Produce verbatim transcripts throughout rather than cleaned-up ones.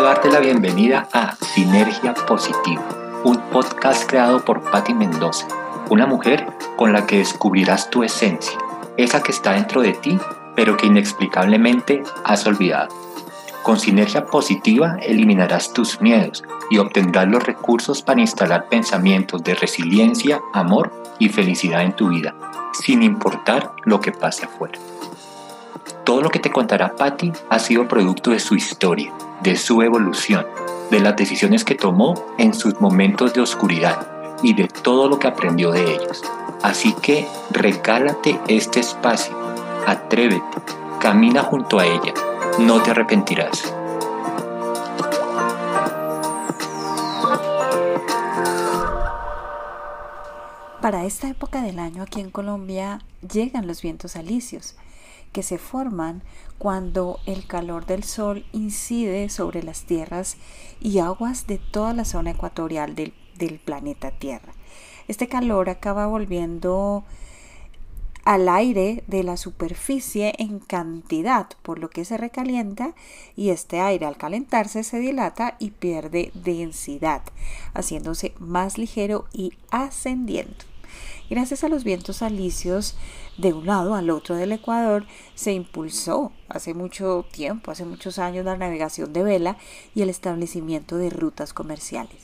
darte la bienvenida a Sinergia Positiva, un podcast creado por Patti Mendoza, una mujer con la que descubrirás tu esencia, esa que está dentro de ti, pero que inexplicablemente has olvidado. Con Sinergia Positiva eliminarás tus miedos y obtendrás los recursos para instalar pensamientos de resiliencia, amor y felicidad en tu vida, sin importar lo que pase afuera. Todo lo que te contará Patti ha sido producto de su historia, de su evolución, de las decisiones que tomó en sus momentos de oscuridad y de todo lo que aprendió de ellos. Así que regálate este espacio, atrévete, camina junto a ella, no te arrepentirás. Para esta época del año aquí en Colombia llegan los vientos alisios, que se forman cuando el calor del sol incide sobre las tierras y aguas de toda la zona ecuatorial del, del planeta Tierra. Este calor acaba volviendo al aire de la superficie en cantidad, por lo que se recalienta, y este aire al calentarse se dilata y pierde densidad, haciéndose más ligero y ascendiendo. Gracias a los vientos alisios de un lado al otro del Ecuador se impulsó hace mucho tiempo, hace muchos años, la navegación de vela y el establecimiento de rutas comerciales.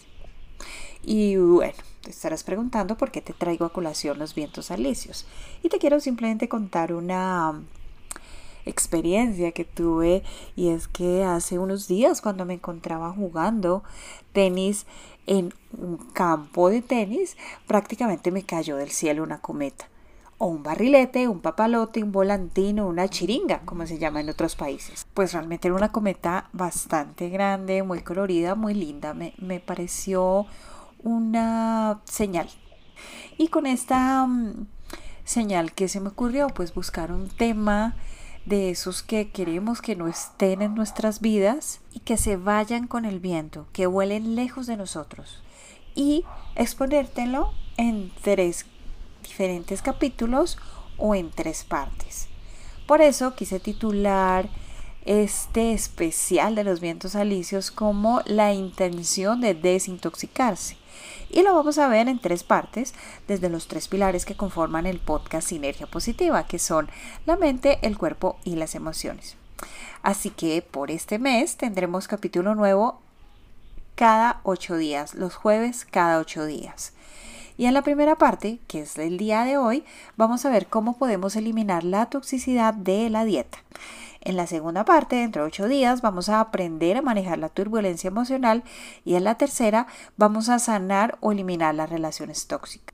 Y bueno, te estarás preguntando por qué te traigo a colación los vientos alisios. Y te quiero simplemente contar una experiencia que tuve, y es que hace unos días, cuando me encontraba jugando tenis en un campo de tenis, prácticamente me cayó del cielo una cometa, o un barrilete, un papalote, un volantín o una chiringa, como se llama en otros países. Pues realmente era una cometa bastante grande, muy colorida, muy linda. Me, me pareció una señal. Y con esta um, señal, que se me ocurrió? Pues buscar un tema de esos que queremos que no estén en nuestras vidas y que se vayan con el viento, que vuelen lejos de nosotros, y exponértelo en tres diferentes capítulos o en tres partes. Por eso quise titular este especial de los vientos alisios como la intención de desintoxicarse. Y lo vamos a ver en tres partes, desde los tres pilares que conforman el podcast Sinergia Positiva, que son la mente, el cuerpo y las emociones. Así que por este mes tendremos capítulo nuevo cada ocho días, los jueves cada ocho días. Y en la primera parte, que es el día de hoy, vamos a ver cómo podemos eliminar la toxicidad de la dieta. En la segunda parte, dentro de ocho días, vamos a aprender a manejar la turbulencia emocional, y en la tercera vamos a sanar o eliminar las relaciones tóxicas.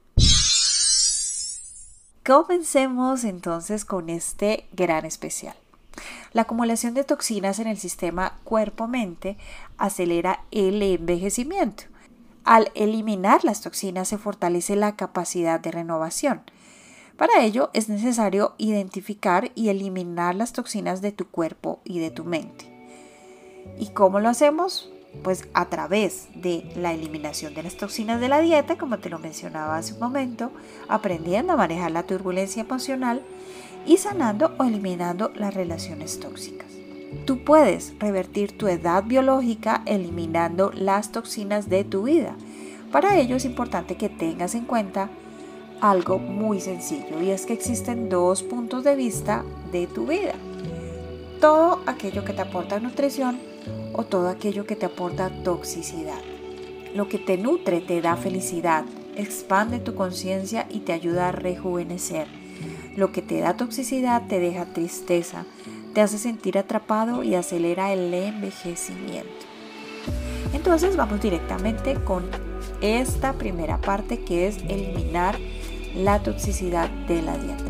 Comencemos entonces con este gran especial. La acumulación de toxinas en el sistema cuerpo-mente acelera el envejecimiento. Al eliminar las toxinas se fortalece la capacidad de renovación. Para ello es necesario identificar y eliminar las toxinas de tu cuerpo y de tu mente. ¿Y cómo lo hacemos? Pues a través de la eliminación de las toxinas de la dieta, como te lo mencionaba hace un momento, aprendiendo a manejar la turbulencia emocional y sanando o eliminando las relaciones tóxicas. Tú puedes revertir tu edad biológica eliminando las toxinas de tu vida. Para ello es importante que tengas en cuenta algo muy sencillo, y es que existen dos puntos de vista de tu vida: todo aquello que te aporta nutrición o todo aquello que te aporta toxicidad. Lo que te nutre te da felicidad, expande tu conciencia y te ayuda a rejuvenecer. Lo que te da toxicidad te deja tristeza, te hace sentir atrapado y acelera el envejecimiento. Entonces vamos directamente con esta primera parte, que es eliminar la toxicidad de la dieta.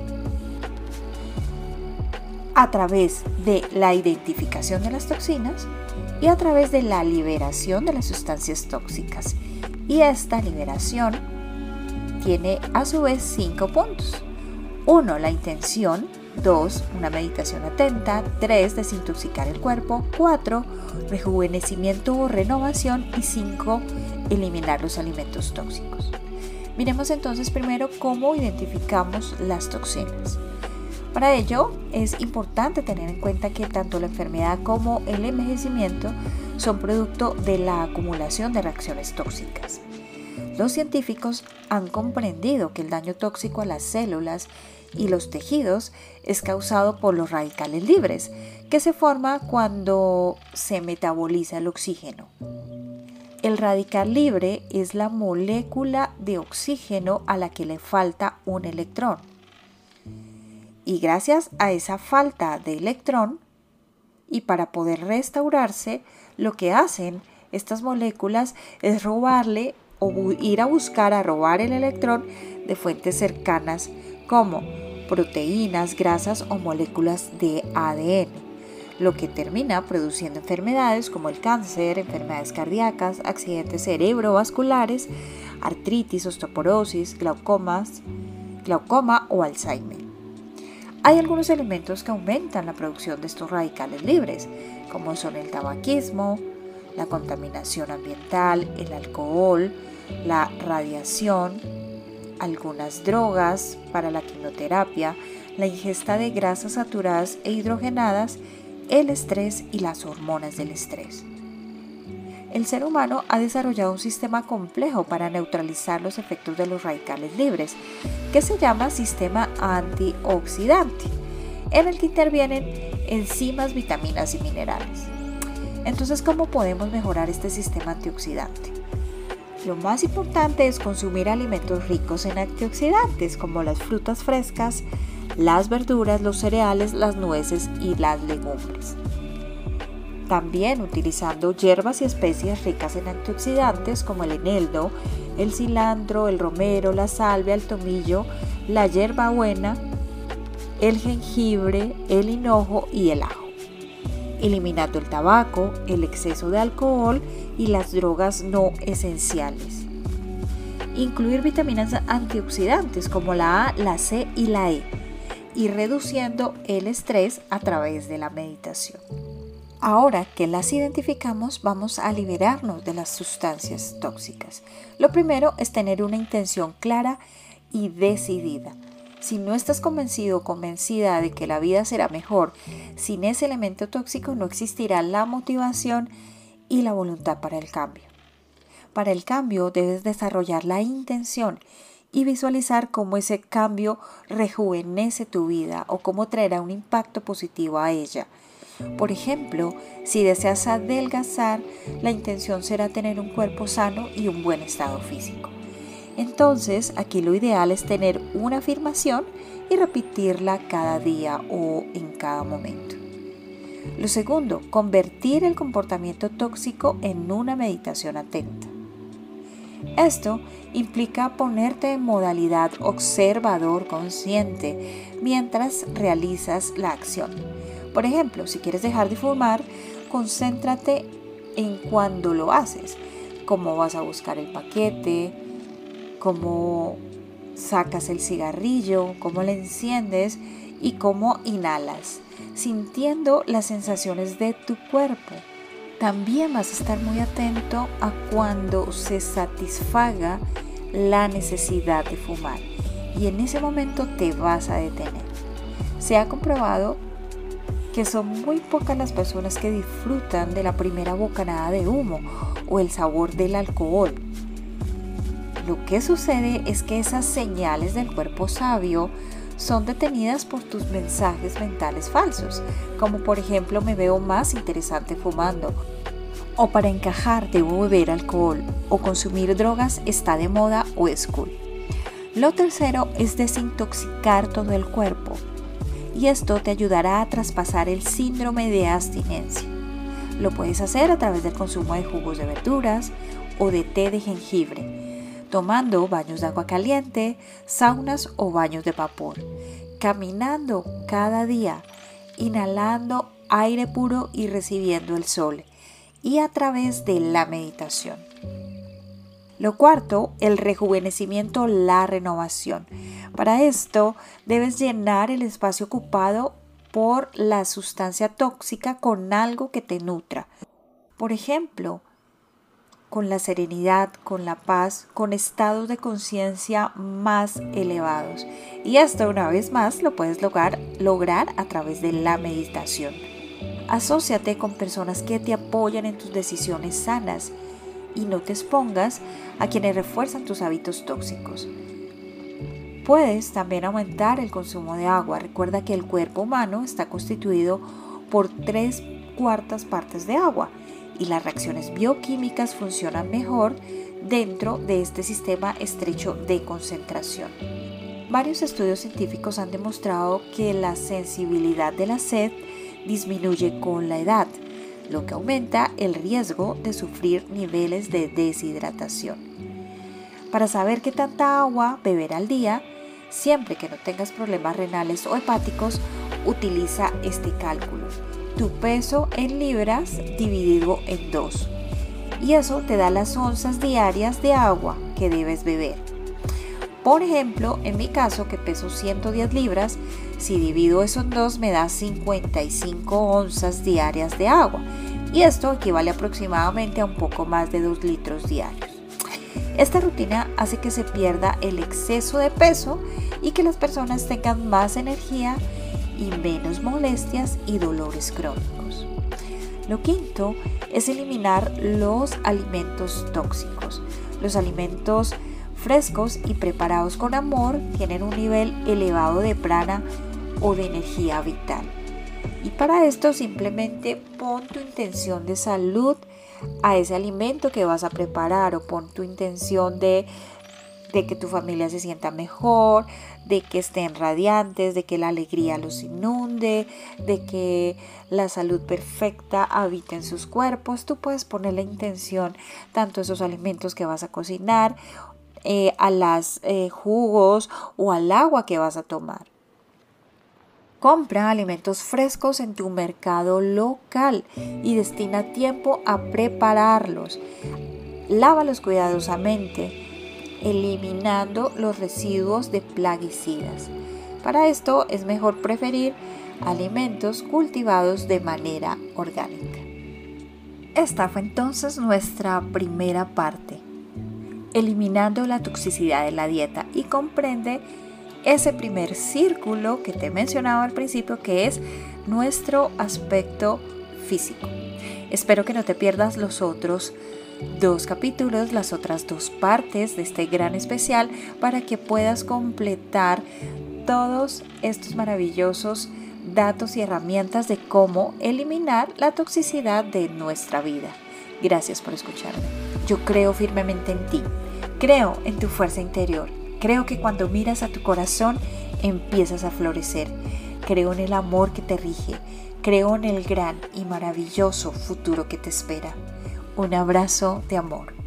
A través de la identificación de las toxinas y a través de la liberación de las sustancias tóxicas. Y esta liberación tiene a su vez cinco puntos. uno. La intención. dos. Una meditación atenta. tres. Desintoxicar el cuerpo. cuatro. Rejuvenecimiento o renovación. Y cinco. Eliminar los alimentos tóxicos. Miremos entonces primero cómo identificamos las toxinas. Para ello es importante tener en cuenta que tanto la enfermedad como el envejecimiento son producto de la acumulación de reacciones tóxicas. Los científicos han comprendido que el daño tóxico a las células y los tejidos es causado por los radicales libres, que se forma cuando se metaboliza el oxígeno. El radical libre es la molécula de oxígeno a la que le falta un electrón. Y gracias a esa falta de electrón, y para poder restaurarse, lo que hacen estas moléculas es robarle o ir a buscar a robar el electrón de fuentes cercanas como proteínas, grasas o moléculas de A D N, lo que termina produciendo enfermedades como el cáncer, enfermedades cardíacas, accidentes cerebrovasculares, artritis, osteoporosis, glaucomas, glaucoma o Alzheimer. Hay algunos elementos que aumentan la producción de estos radicales libres, como son el tabaquismo, la contaminación ambiental, el alcohol, la radiación, algunas drogas para la quimioterapia, la ingesta de grasas saturadas e hidrogenadas, el estrés y las hormonas del estrés. El ser humano ha desarrollado un sistema complejo para neutralizar los efectos de los radicales libres, que se llama sistema antioxidante, en el que intervienen enzimas, vitaminas y minerales. Entonces, ¿cómo podemos mejorar este sistema antioxidante? Lo más importante es consumir alimentos ricos en antioxidantes, como las frutas frescas, las verduras, los cereales, las nueces y las legumbres. También utilizando hierbas y especies ricas en antioxidantes como el eneldo, el cilantro, el romero, la salvia, el tomillo, la hierbabuena, el jengibre, el hinojo y el ajo. Eliminando el tabaco, el exceso de alcohol y las drogas no esenciales. Incluir vitaminas antioxidantes como la A, la C y la E, y reduciendo el estrés a través de la meditación. Ahora que las identificamos, vamos a liberarnos de las sustancias tóxicas. Lo primero es tener una intención clara y decidida. Si no estás convencido o convencida de que la vida será mejor, sin ese elemento tóxico no existirá la motivación y la voluntad para el cambio. Para el cambio debes desarrollar la intención y visualizar cómo ese cambio rejuvenece tu vida o cómo traerá un impacto positivo a ella. Por ejemplo, si deseas adelgazar, la intención será tener un cuerpo sano y un buen estado físico. Entonces, aquí lo ideal es tener una afirmación y repetirla cada día o en cada momento. Lo segundo, convertir el comportamiento tóxico en una meditación atenta. Esto implica ponerte en modalidad observador consciente mientras realizas la acción. Por ejemplo, si quieres dejar de fumar, concéntrate en cuándo lo haces, cómo vas a buscar el paquete, cómo sacas el cigarrillo, cómo le enciendes y cómo inhalas, sintiendo las sensaciones de tu cuerpo. También vas a estar muy atento a cuando se satisfaga la necesidad de fumar y en ese momento te vas a detener. Se ha comprobado que son muy pocas las personas que disfrutan de la primera bocanada de humo o el sabor del alcohol. Lo que sucede es que esas señales del cuerpo sabio son detenidas por tus mensajes mentales falsos, como por ejemplo me veo más interesante fumando, o para encajar debo beber alcohol, o consumir drogas está de moda o es cool. Lo tercero es desintoxicar todo el cuerpo, y esto te ayudará a traspasar el síndrome de abstinencia. Lo puedes hacer a través del consumo de jugos de verduras o de té de jengibre, tomando baños de agua caliente, saunas o baños de vapor, caminando cada día, inhalando aire puro y recibiendo el sol, y a través de la meditación. Lo cuarto, el rejuvenecimiento, la renovación. Para esto debes llenar el espacio ocupado por la sustancia tóxica con algo que te nutra. Por ejemplo, con la serenidad, con la paz, con estados de conciencia más elevados. Y esto una vez más lo puedes lograr, lograr a través de la meditación. Asóciate con personas que te apoyan en tus decisiones sanas y no te expongas a quienes refuerzan tus hábitos tóxicos. Puedes también aumentar el consumo de agua. Recuerda que el cuerpo humano está constituido por tres cuartas partes de agua y las reacciones bioquímicas funcionan mejor dentro de este sistema estrecho de concentración. Varios estudios científicos han demostrado que la sensibilidad de la sed disminuye con la edad, lo que aumenta el riesgo de sufrir niveles de deshidratación. Para saber qué tanta agua beber al día, siempre que no tengas problemas renales o hepáticos, utiliza este cálculo: tu peso en libras dividido en dos. Y eso te da las onzas diarias de agua que debes beber. Por ejemplo, en mi caso, que peso ciento diez libras, si divido eso en dos me da cincuenta y cinco onzas diarias de agua. Y esto equivale aproximadamente a un poco más de dos litros diarios. Esta rutina hace que se pierda el exceso de peso y que las personas tengan más energía y menos molestias y dolores crónicos. Lo quinto es eliminar los alimentos tóxicos. Los alimentos frescos y preparados con amor tienen un nivel elevado de prana o de energía vital. Y para esto simplemente pon tu intención de salud a ese alimento que vas a preparar, o pon tu intención de, de que tu familia se sienta mejor, de que estén radiantes, de que la alegría los inunde, de que la salud perfecta habite en sus cuerpos. Tú puedes poner la intención tanto a esos alimentos que vas a cocinar, eh, a los eh, jugos o al agua que vas a tomar. Compra alimentos frescos en tu mercado local y destina tiempo a prepararlos. Lávalos cuidadosamente, eliminando los residuos de plaguicidas. Para esto es mejor preferir alimentos cultivados de manera orgánica. Esta fue entonces nuestra primera parte, eliminando la toxicidad de la dieta, y comprende ese primer círculo que te he mencionado al principio, que es nuestro aspecto físico. Espero que no te pierdas los otros dos capítulos, las otras dos partes de este gran especial, para que puedas completar todos estos maravillosos datos y herramientas de cómo eliminar la toxicidad de nuestra vida. Gracias por escucharme. Yo creo firmemente en ti, creo en tu fuerza interior. Creo que cuando miras a tu corazón empiezas a florecer. Creo en el amor que te rige. Creo en el gran y maravilloso futuro que te espera. Un abrazo de amor.